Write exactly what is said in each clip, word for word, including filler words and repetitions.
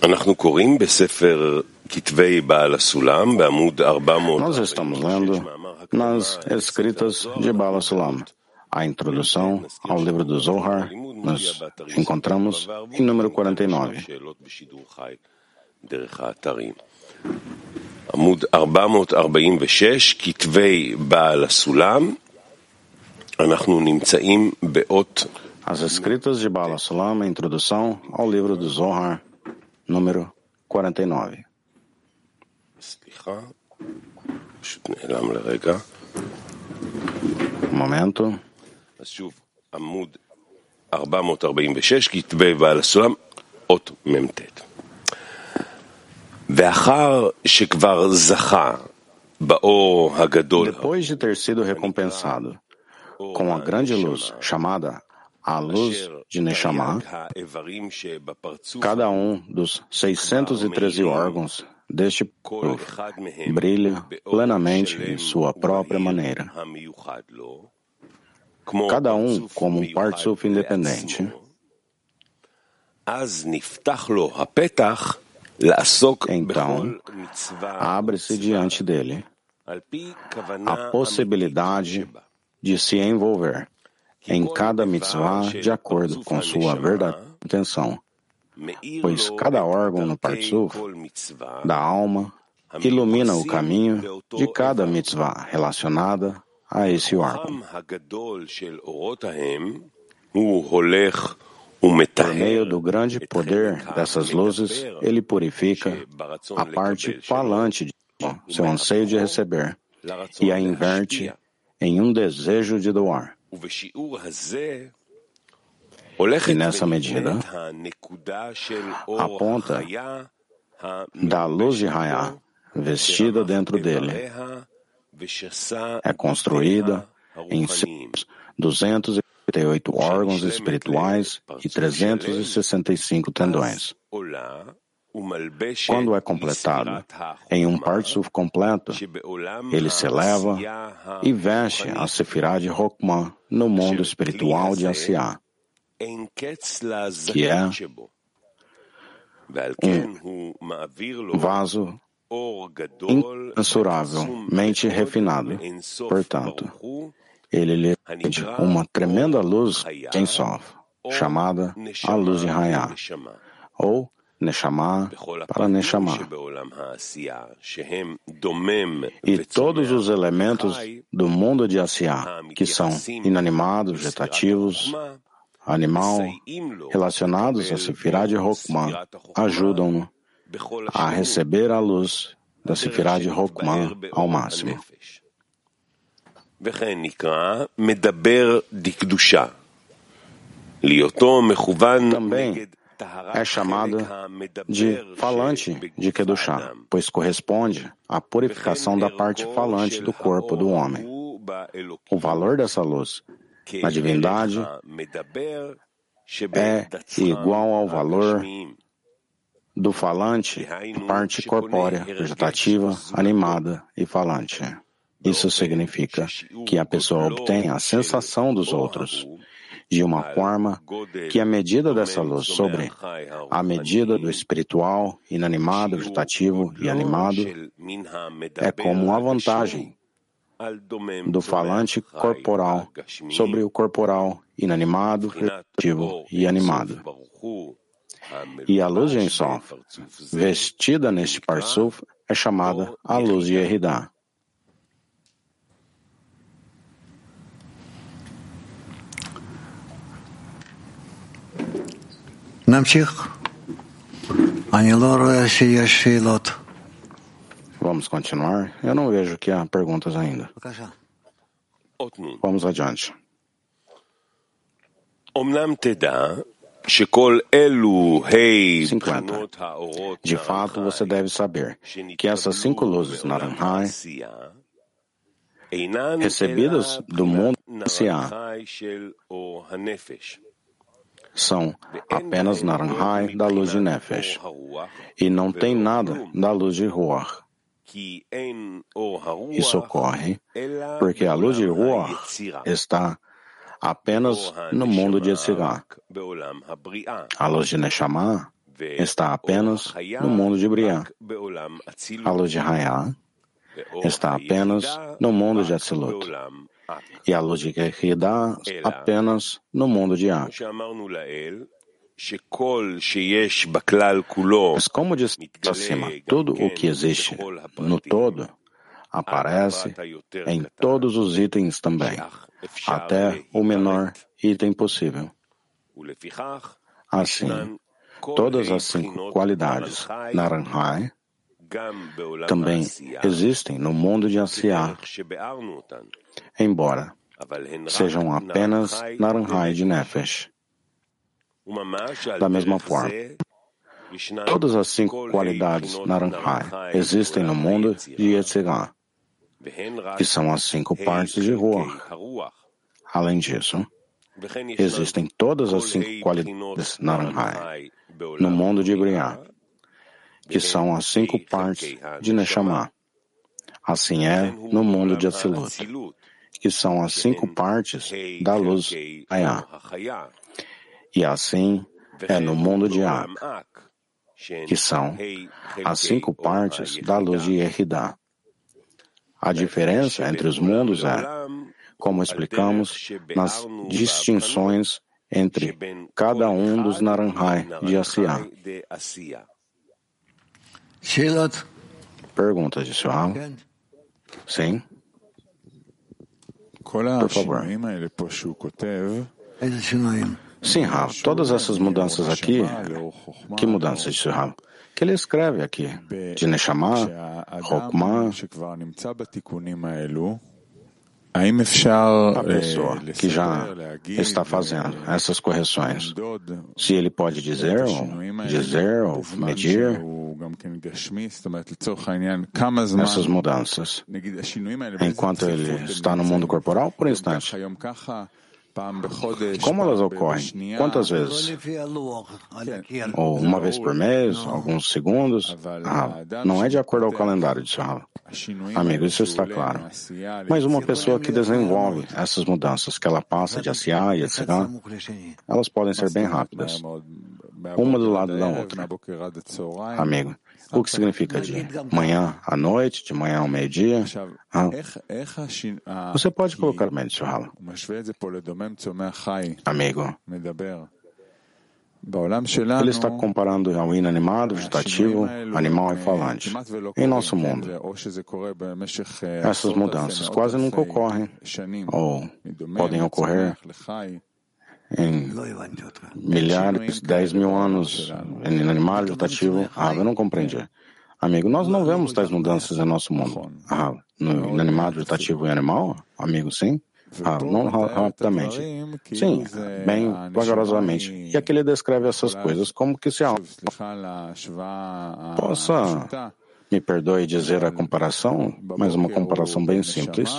Nós estamos lendo nas escritas de Baal HaSulam, a introdução ao livro do Zohar. Nos encontramos em número quarenta e nove. עמוד ארבע מאות ארבעים ושש, כתבי בעל הסולם. אנחנו נמצאים באות. As escritas de Baal HaSulam, a introdução ao livro do Zohar, número quarenta e nove. סליחה, פשוט נעלם לרגע. Um momento. אז שוב, עמוד ארבע מאות ארבעים ושש, כתבי בעל הסולם, אות ממתת. ואחר שכבר זכה באור הגדול. Depois de ter sido recompensado com a grande luz chamada a luz de Neshama, cada um dos seiscentos e treze órgãos deste povo brilha plenamente em sua própria maneira, cada um como um partsuf independente. Então, abre-se diante dele a possibilidade de se envolver em cada mitzvah de acordo com sua verdadeira intenção, pois cada órgão no partsuf da alma ilumina o caminho de cada mitzvah relacionada a esse órgão. Por meio do grande poder dessas luzes, ele purifica a parte falante de seu anseio de receber e a inverte em um desejo de doar. E nessa medida, a ponta da luz de Hayá, vestida dentro dele, é construída em seus duzentos e trinta e oito órgãos espirituais e trezentos e sessenta e cinco tendões. Quando é completado em um partsuf completo, ele se eleva e veste a Sefirá de Hokmah no mundo espiritual de Asiá, que é um vaso incensuravelmente refinado. Portanto, ele lhe pede uma tremenda luz em Sof, chamada a luz de Hayá, ou Neshama para Neshama. E todos os elementos do mundo de Asiá, que são inanimados, vegetativos, animal, relacionados a Sefirá de Hokmah, ajudam-no a receber a luz da Sefirá de Hokmah ao máximo. Também é chamado de falante de Kedushá, pois corresponde à purificação da parte falante do corpo do homem. O valor dessa luz na divindade é igual ao valor do falante na parte corpórea, vegetativa, animada e falante. Isso significa que a pessoa obtém a sensação dos outros de uma forma que a medida dessa luz sobre a medida do espiritual, inanimado, vegetativo e animado é como uma vantagem do falante corporal sobre o corporal, inanimado, vegetativo e animado. E a luz de Ein Sof, vestida neste partsuf, é chamada a luz de Yehidah. Vamos continuar? Eu não vejo que há perguntas ainda. Vamos adiante. cinquenta. De fato, você deve saber que essas cinco luzes Naranjai, recebidas do mundo Asiá, são apenas Naranjai da luz de Nefesh, e não tem nada da luz de Ruach. Isso ocorre porque a luz de Ruach está apenas no mundo de Yetzirah. A luz de Neshama está apenas no mundo de Briá. A luz de Hayá está apenas no mundo de Atzilut. E a luz de Yehidá apenas no mundo de Ak. Mas como disse acima, tudo o que existe no todo aparece em todos os itens também, até o menor item possível. Assim, todas as cinco qualidades Naranjai também existem no mundo de Asiá, embora sejam apenas Naranjai de Nefesh. Da mesma forma, todas as cinco qualidades Naranjai existem no mundo de Yetzirah, que são as cinco partes de Ruach. Além disso, existem todas as cinco qualidades Naranjai no mundo de Briá, que são as cinco partes de Neshama. Assim é no mundo de Atzilut, que são as cinco partes da luz Hayá. E assim é no mundo de Ak, que são as cinco partes da luz de Yehidá. A diferença entre os mundos é, como explicamos, nas distinções entre cada um dos Naranjai de Asiá. Pergunta de Sual? Sim? Por favor. Sim, Rav. Todas essas mudanças aqui, que mudanças de Sual? Que ele escreve aqui, de Neshama, Chokmah. A pessoa que já está fazendo essas correções, se ele pode dizer, ou dizer, ou medir essas mudanças, enquanto ele está no mundo corporal, por instante. Como elas ocorrem? Quantas vezes? Ou uma vez por mês? Alguns segundos? Ah, não é de acordo ao calendário de Shahal. Amigo, isso está claro. Mas uma pessoa que desenvolve essas mudanças, que ela passa de Asiá e etcétera, elas podem ser bem rápidas, uma do lado da outra. Amigo, o que significa de manhã à noite, de manhã ao meio-dia? Ah, você pode colocar bem de Shahal. Amigo, ele está comparando ao inanimado, vegetativo, animal e falante. Em nosso mundo, essas mudanças quase nunca ocorrem, ou podem ocorrer em milhares, dez mil anos em inanimado, vegetativo. Ah, eu não compreendi. Amigo, nós não vemos tais mudanças em nosso mundo. Ah, no inanimado, vegetativo e animal? Amigo, sim. Ah, não rapidamente. Sim, bem vagarosamente. E aqui ele descreve essas coisas como que se a possa, me perdoe dizer a comparação, mas uma comparação bem simples.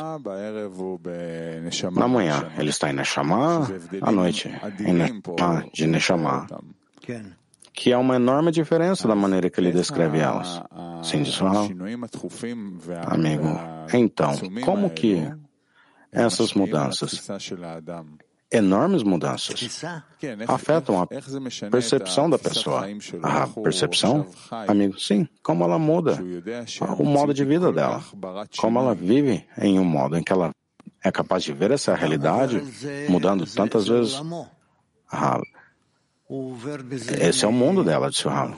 Na manhã ele está em Neshama, à noite em Neshama de Neshama, que há uma enorme diferença da maneira que ele descreve elas. Sim, disso, amigo. Então, como que essas mudanças, enormes mudanças, afetam a percepção da pessoa? A percepção? Amigo, sim, como ela muda o modo de vida dela, como ela vive em um modo em que ela é capaz de ver essa realidade mudando tantas vezes. Ah, esse é o mundo dela, disse o Rav.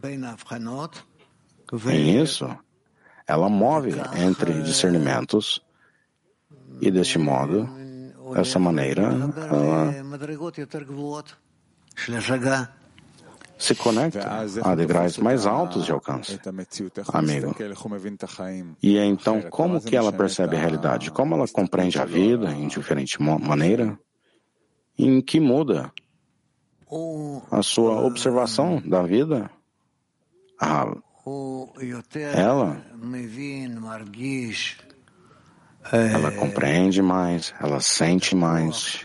Em isso, ela move entre discernimentos e, deste modo, dessa maneira, ela se conecta a degraus mais altos de alcance, amigo. E então, como que ela percebe a realidade? Como ela compreende a vida em diferente maneira? Em que muda a sua observação da vida? Ah, ela Ela compreende mais, ela sente mais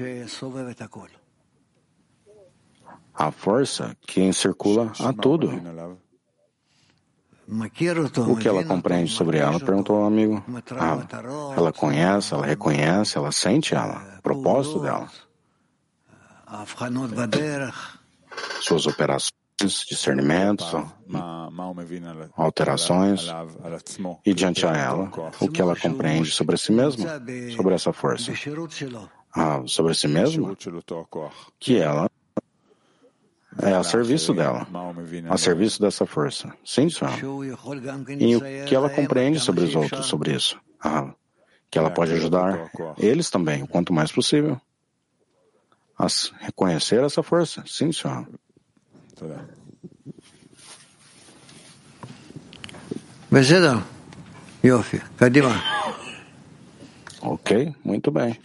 a força que encircula a tudo. O que ela compreende sobre ela? Perguntou o amigo. Ah, ela conhece, ela reconhece, ela sente ela, o propósito dela. Suas operações, discernimentos, alterações, e diante a ela, o que ela compreende sobre si mesma, sobre essa força. Ah, sobre si mesma, que ela é a serviço dela, a serviço dessa força. Sim, senhor. E o que ela compreende sobre os outros, sobre isso. Ah, que ela pode ajudar eles também, o quanto mais possível. A reconhecer essa força. Sim, senhor. Ok, muito bem.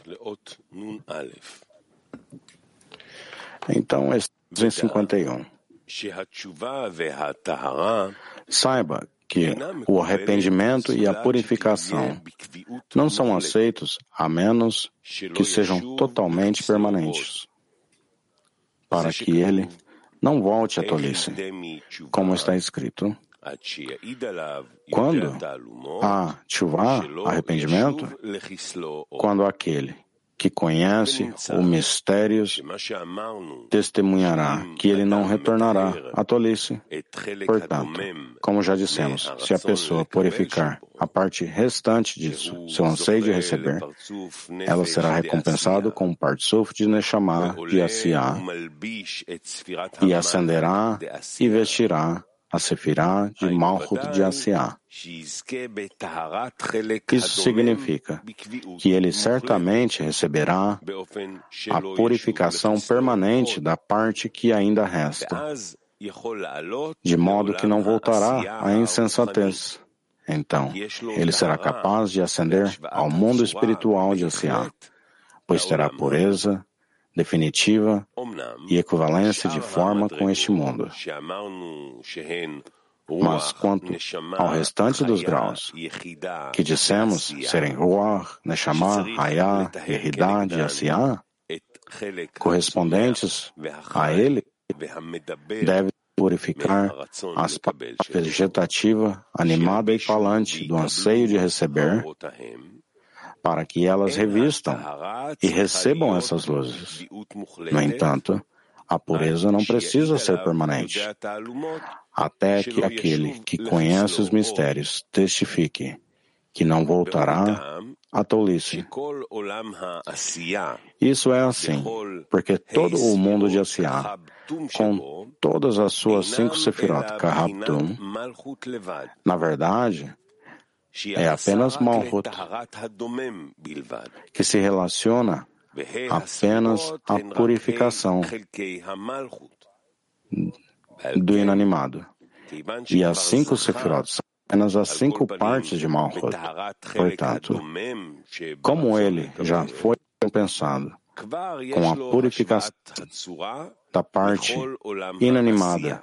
Então, esse em cinquenta e um. Saiba que o arrependimento e a purificação não são aceitos a menos que sejam totalmente permanentes, para que ele não volte à tolice, como está escrito. Quando há tchuvá, arrependimento, quando aquele que conhece os mistérios testemunhará que ele não retornará à tolice. Portanto, como já dissemos, se a pessoa purificar a parte restante disso, seu anseio de receber, ela será recompensada com um partsuf de Neshama, de Asiá, e ascenderá e vestirá a Sefirá de Malchut de Asiá. Isso significa que ele certamente receberá a purificação permanente da parte que ainda resta, de modo que não voltará à insensatez. Então, ele será capaz de ascender ao mundo espiritual de Asiá, pois terá pureza definitiva e equivalência de forma com este mundo. Mas quanto ao restante dos graus, que dissemos serem Ruach, Neshama, Hayah, Yehidah de Asiá, correspondentes a ele, deve purificar as partes vegetativa, animada e falante do anseio de receber, para que elas revistam e recebam essas luzes. No entanto, a pureza não precisa ser permanente, até que aquele que conhece os mistérios testifique que não voltará à tolice. Isso é assim, porque todo o mundo de Asiá, com todas as suas cinco sefirot Kahabtum, na verdade, é apenas Malchut, que se relaciona apenas à purificação do inanimado. E as cinco sefirot são apenas as cinco partes de Malchut. Portanto, como ele já foi compensado com a purificação da parte inanimada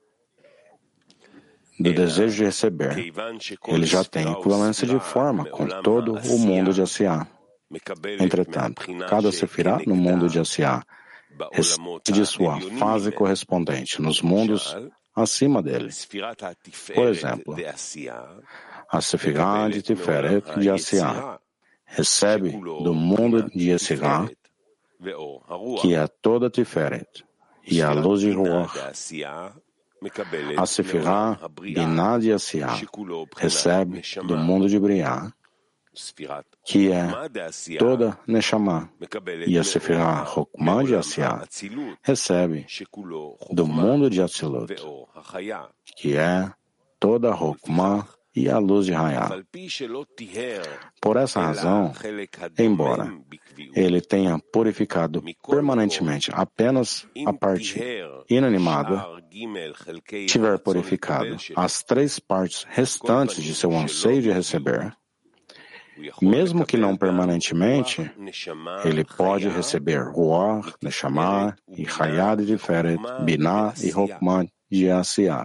do desejo de receber, ele já tem equivalência de forma com todo o mundo de Asiá. Entretanto, cada sefirá no mundo de Asiá recebe de sua fase correspondente nos mundos acima dele. Por exemplo, a sefirá de Tiferet de Asiá recebe do mundo de Yetzirah, que é toda Tiferet, e a luz de Ruach. A Sefirá Binah de Asiá recebe do mundo de Briá, que é toda Neshama, e a Sefirá Chokmah de Asiá recebe do mundo de Atzilut, que é toda Chokmah e a luz de Hayah. Por essa razão, embora ele tenha purificado permanentemente apenas a parte inanimada, tiver purificado as três partes restantes de seu anseio de receber, mesmo que não permanentemente, ele pode receber Ruach, Neshama e Hayah de Tiferet, Binah e Chokmah de Asiá,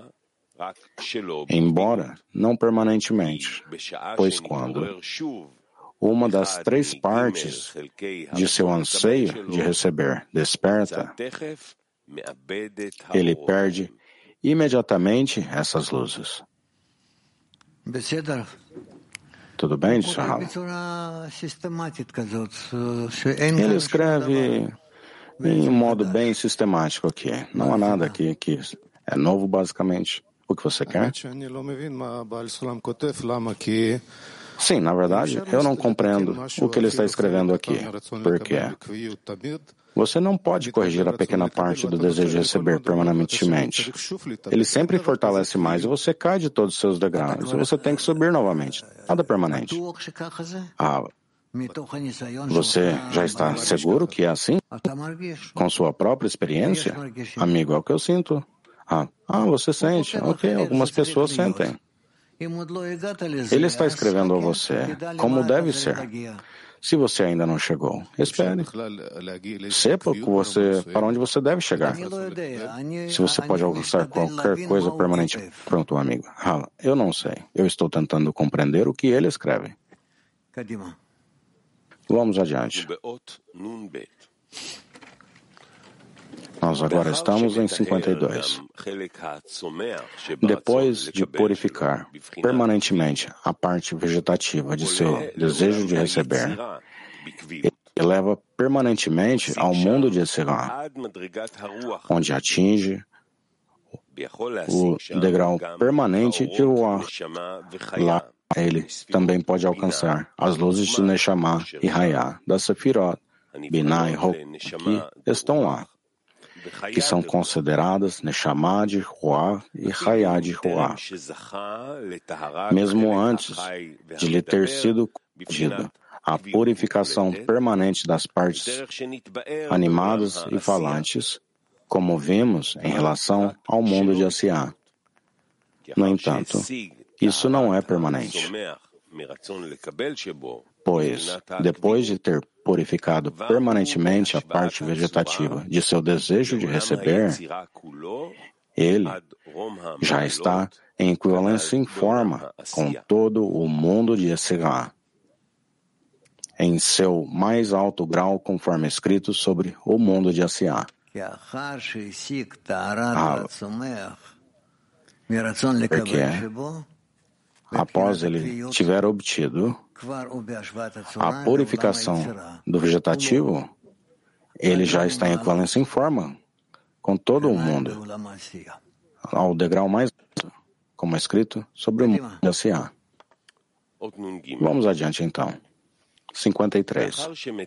embora não permanentemente, pois quando uma das três partes de seu anseio de receber desperta, ele perde imediatamente essas luzes. Tudo bem, Shahal? Ele escreve em um modo bem sistemático aqui. Não há nada aqui que é novo, basicamente. O que você quer? Sim, na verdade, eu não compreendo o que ele está escrevendo aqui. Por quê? Você não pode corrigir a pequena parte do desejo de receber permanentemente. Ele sempre fortalece mais e você cai de todos os seus degraus. E você tem que subir novamente. Nada permanente. Ah, você já está seguro que é assim? Com sua própria experiência? Amigo, é o que eu sinto. Ah, ah você sente. Ok, algumas pessoas sentem. Ele está escrevendo a você como deve ser. Se você ainda não chegou, espere. Sepa que você, para onde você deve chegar. Se você pode alcançar qualquer coisa permanente. Pronto, amigo. Ah, eu não sei. Eu estou tentando compreender o que ele escreve. Vamos adiante. Nós agora estamos em cinquenta e dois. Depois de purificar permanentemente a parte vegetativa de seu desejo de receber, ele eleva permanentemente ao mundo de Yetzirah, onde atinge o degrau permanente de Ruach. Lá ele também pode alcançar as luzes de Neshama e Hayah da Sefirot, Binah e Rokhmah, que estão lá, que são consideradas Neshama de Ruach e Hayah de Ruach, mesmo antes de lhe ter sido concedida a purificação permanente das partes animadas e falantes, como vimos em relação ao mundo de Asiá. No entanto, isso não é permanente, pois, depois de ter purificado permanentemente a parte vegetativa de seu desejo de receber, ele já está em equivalência em forma com todo o mundo de Yetzirah, em seu mais alto grau, conforme escrito sobre o mundo de Asiá. Ah, porque, após ele tiver obtido a purificação do vegetativo, ele já está em equivalência em forma com todo o mundo, ao degrau mais alto, como é escrito sobre o mundo de Asiá. Vamos adiante então. cinquenta e três.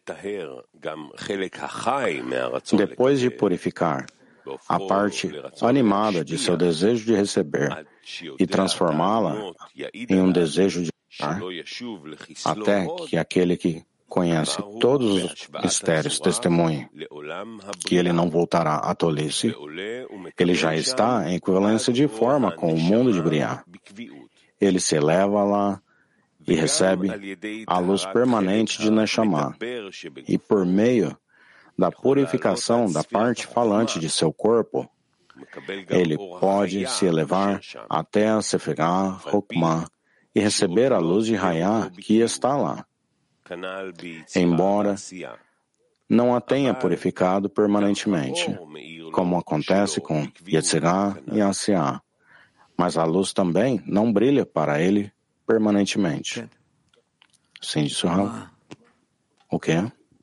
Depois de purificar a parte animada de seu desejo de receber e transformá-la em um desejo de dar, até que aquele que conhece todos os mistérios testemunhe que ele não voltará à tolice, ele já está em equivalência de forma com o mundo de Briá. Ele se eleva lá e recebe a luz permanente de Neshama, e por meio da purificação da parte falante de seu corpo, ele pode se elevar até a Sefirah Rokhmah e receber a luz de Hayah que está lá, embora não a tenha purificado permanentemente, como acontece com Yetzirah e Asiá, mas a luz também não brilha para ele permanentemente. Sim, disse o Rav. O quê?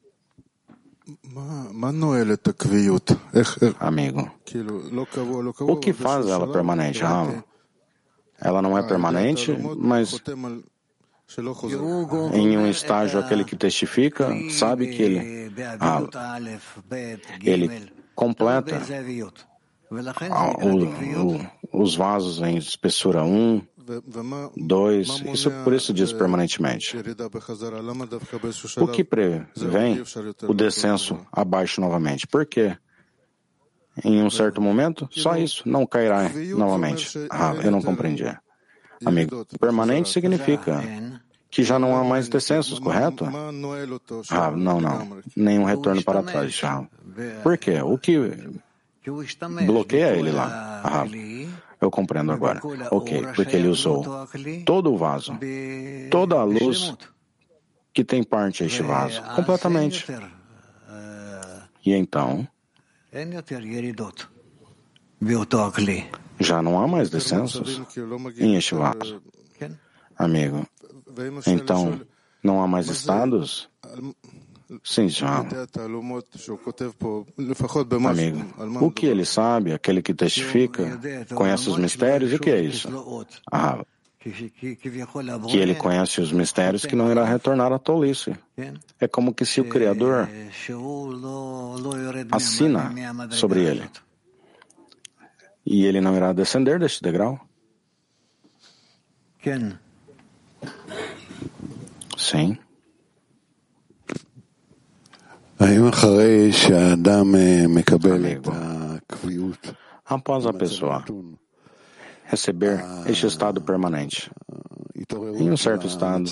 Amigo, o que faz ela permanente, Rav? Ela não é permanente, mas em um estágio aquele que testifica, sabe que ele, ah, ele completa o, o, os vasos em espessura um, dois, isso por isso diz permanentemente. O que prevém o descenso abaixo novamente? Por quê? Em um certo momento, só isso, não cairá novamente. Ah, eu não compreendi. Amigo, permanente significa que já não há mais descensos, correto? Ah, não, não. Nenhum retorno para trás, já. Por quê? O que bloqueia ele lá? Ah, eu compreendo agora. Ok, porque ele usou todo o vaso, toda a luz que tem parte a este vaso, completamente. E então, já não há mais descensos em este vaso. Amigo, então, não há mais estados Sim, João. Amigo, o que ele sabe, aquele que testifica, conhece os mistérios, e o que é isso? Ah, que ele conhece os mistérios que não irá retornar à tolice. É como que se o Criador assina sobre ele e ele não irá descender deste degrau. Sim. Amigo, após a pessoa receber este estado permanente, em um certo estado,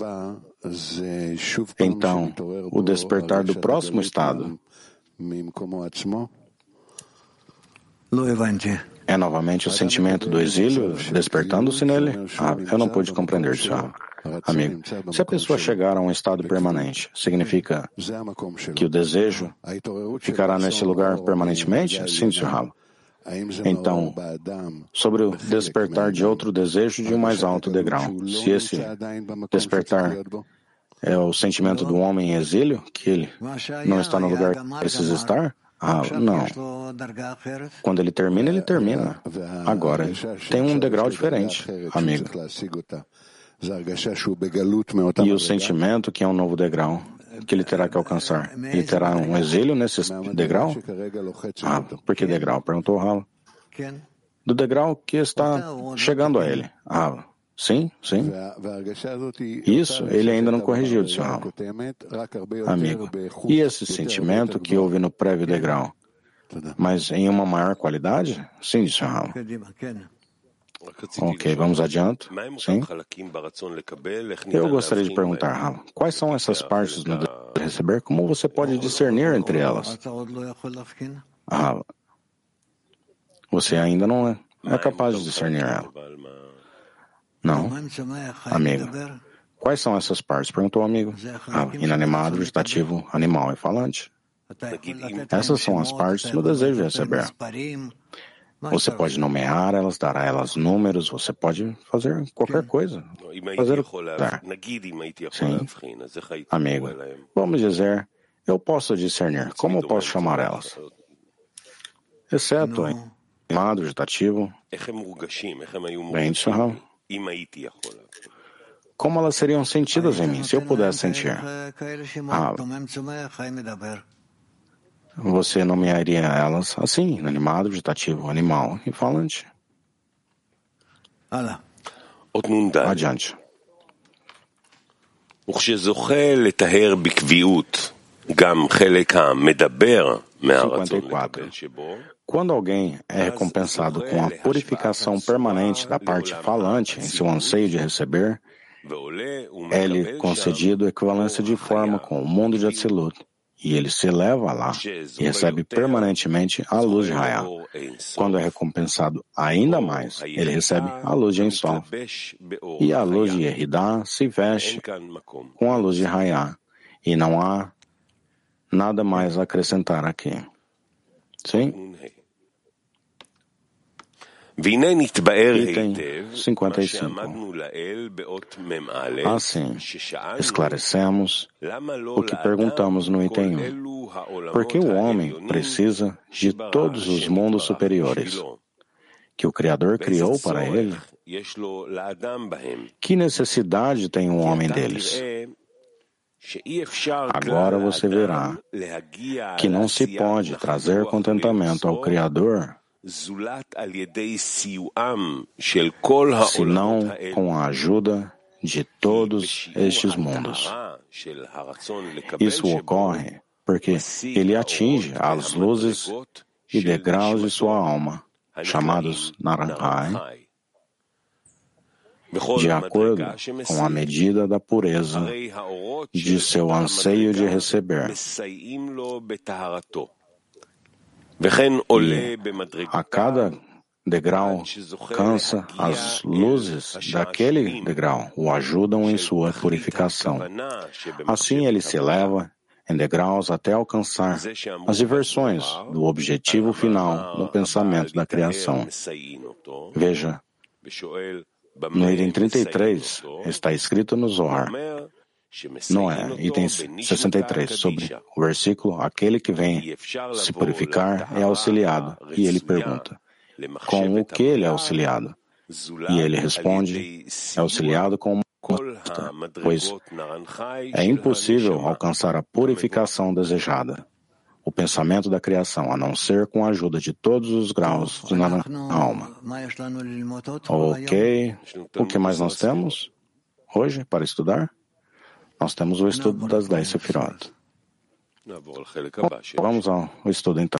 então o despertar do próximo estado é novamente o sentimento do exílio despertando-se nele? Ah, eu não pude compreender isso, amigo. Se a pessoa chegar a um estado permanente, significa que o desejo ficará neste lugar permanentemente? Sim, senhor. Então, sobre o despertar de outro desejo de um mais alto degrau, se esse despertar é o sentimento do homem em exílio, que ele não está no lugar que precisa estar, ah, não. Quando ele termina, ele termina. Agora, tem um degrau diferente, amigo. E o sentimento que é um novo degrau, que ele terá que alcançar. Ele terá um exílio nesse degrau? Ah, por que degrau? Perguntou Hala. Do degrau que está chegando a ele. Ah, sim, sim. Isso ele ainda não corrigiu, disse Hala. Amigo, e esse sentimento que houve no prévio degrau? Mas em uma maior qualidade? Sim, disse Hala. Ok, vamos adiante. Sim. Eu gostaria de perguntar, Hala, quais são essas partes no desejo de receber? Como você pode discernir entre elas? Hala, você ainda não é, é capaz de discernir ela. Não, amigo. Quais são essas partes? Perguntou o amigo. Hala, inanimado, vegetativo, animal e falante. Essas são as partes no desejo de receber. Você pode nomear elas, dar a elas números, você pode fazer qualquer coisa. Fazer o que quiser. Sim, amigo. Vamos dizer, eu posso discernir. Como eu posso chamar elas? Exceto animado, vegetativo. Bem, Shahal. Como elas seriam sentidas em mim, se eu pudesse sentir? Ah, você nomearia elas assim, animado, vegetativo, animal e falante. Adiante. cinquenta e quatro. Quando alguém é recompensado com a purificação permanente da parte falante em seu anseio de receber, é-lhe concedido equivalência de forma com o mundo de Atzilut. E ele se eleva lá e recebe permanentemente a luz de Hayá. Quando é recompensado ainda mais, ele recebe a luz de Ensof. E a luz de Yeridá se veste com a luz de Hayá. E não há nada mais a acrescentar aqui. Sim? Item cinquenta e cinco. Assim, esclarecemos o que perguntamos no item um. Por que o homem precisa de todos os mundos superiores que o Criador criou para ele? Que necessidade tem o homem deles? Agora você verá que não se pode trazer contentamento ao Criador senão com a ajuda de todos estes mundos. Isso ocorre porque ele atinge as luzes e degraus de sua alma, chamados Naranjai, de acordo com a medida da pureza de seu anseio de receber. E a cada degrau cansa as luzes daquele degrau, o ajudam em sua purificação. Assim ele se eleva em degraus até alcançar as diversões do objetivo final no pensamento da criação. Veja, no item trinta e três está escrito no Zohar, Noé, item sessenta e três, sobre o versículo, aquele que vem se purificar é auxiliado, e ele pergunta, com o que ele é auxiliado? E ele responde, é auxiliado com uma resposta, pois é impossível alcançar a purificação desejada, o pensamento da criação, a não ser com a ajuda de todos os graus na alma. Ok, o que mais nós temos hoje para estudar? Nós temos o estudo das dez Sefirot. Vamos ao estudo então.